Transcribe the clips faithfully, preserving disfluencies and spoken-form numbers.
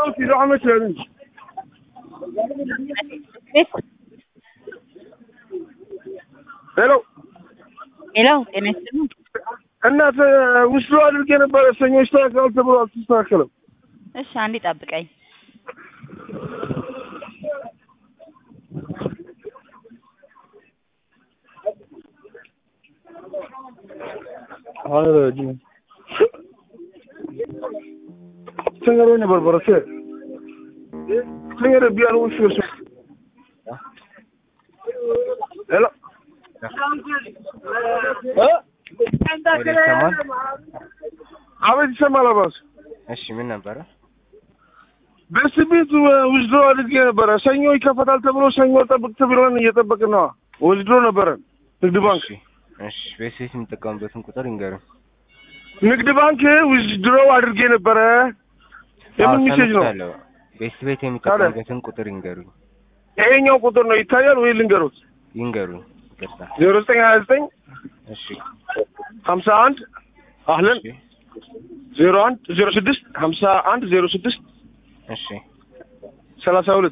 في دعم مثلا هلو هلو ጤና ይስጥልኝ እናት ውስጥ አድርጌ ነበር ሰኞ ይስተካከላል ተብሎ አልተስተካከለም። እሺ አንዴ ጠብቀኝ። አረ ዲ ሰኞ ነበር በረሰ ሰኞ ቢያኑ ውስጥ እርሱ ሄሎ አቤት ይሰማል አባስ። እሺ ምን ነበረ? በስቢት ውስጥ አድርጌ ነበረ ሰኞ ይከፈታል ተብሎ ሰኞ ጠብቅ ተብሎን እየጠበቅን ነው። ወስዶ ነበረ ንግድ ባንክ። እሺ በስቢት የምትጠቀምበትን ቁጥር ይንገሩኝ። ንግድ ባንክ ውስድሮ አድርጌ ነበረ። የምን ሜሴጅ ነው? በስቢት የምትጠቀምበትን ቁጥር ይንገሩኝ። ይሄኛው ቁጥር ነው ይታያል ወይ ልንገሩት? ይንገሩኝ። ይቅርታ ዜሮ ዘጠኝ ሀያ ዘጠኝ እሺ ሀምሳ አንድ አህለን ዜሮ አንድ ዜሮ ስድስት ሀምሳ አንድ ዜሮ ስድስት እሺ ሰላሳ ሁለት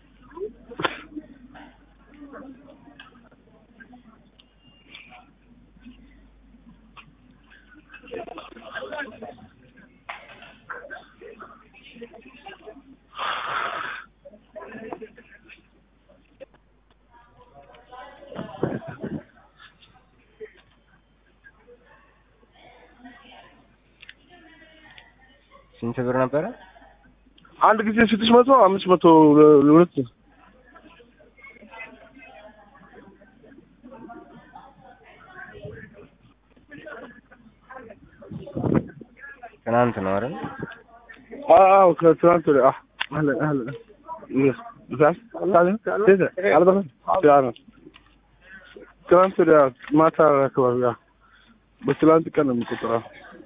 ስንት ብር ነበረ? አንድ ጊዜ ስድስት መቶ አምስት መቶ ለሁለት ትናንት ነው አይደል? አዎ ከትናንት ወዲያ አህ አህለ አህለ ይስ ዛስ ታዲያ ታዲያ አልበረ ታዲያ ትናንት ወዲያ ማታ አካባቢ ያ በትናንት ቀን ነው የምቆጥረው።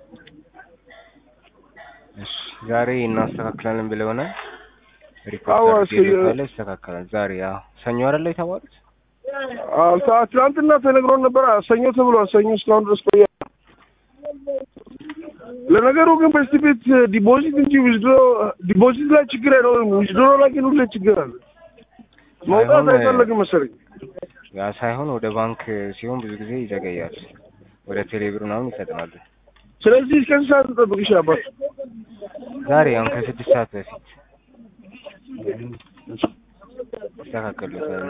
እሺ ዛሬ እናስተካክላለን ብለውናል። ሪፖርት አድርገን ይስተካከላል። ዛሬ ያው ሰኞ አይደል የተባሉት? አዎ ትናንትና ተነግሮን ነበር። ሰኞ ተብሏል። ሰኞ እስካሁን ድረስ ቆየ። ለነገሩ ግን በስቲቤት ዲፖዚት እንጂ ዊዝድሮ ዲፖዚት ላይ ችግር አይኖርም። ዊዝድሮ ላይ ግን ሁሌ ችግር አለ። መውጣት አይፈለግም መሰለኝ። ያ ሳይሆን ወደ ባንክ ሲሆን ብዙ ጊዜ ይዘገያል። ወደ ቴሌብር ምናምን ይፈጥናሉ። ስለዚህ እስከ ስንት ሰዓት ትጠብቅሽ አባት? ዛሬ አሁን ከስድስት ሰዓት በፊት ይስተካከሉታል።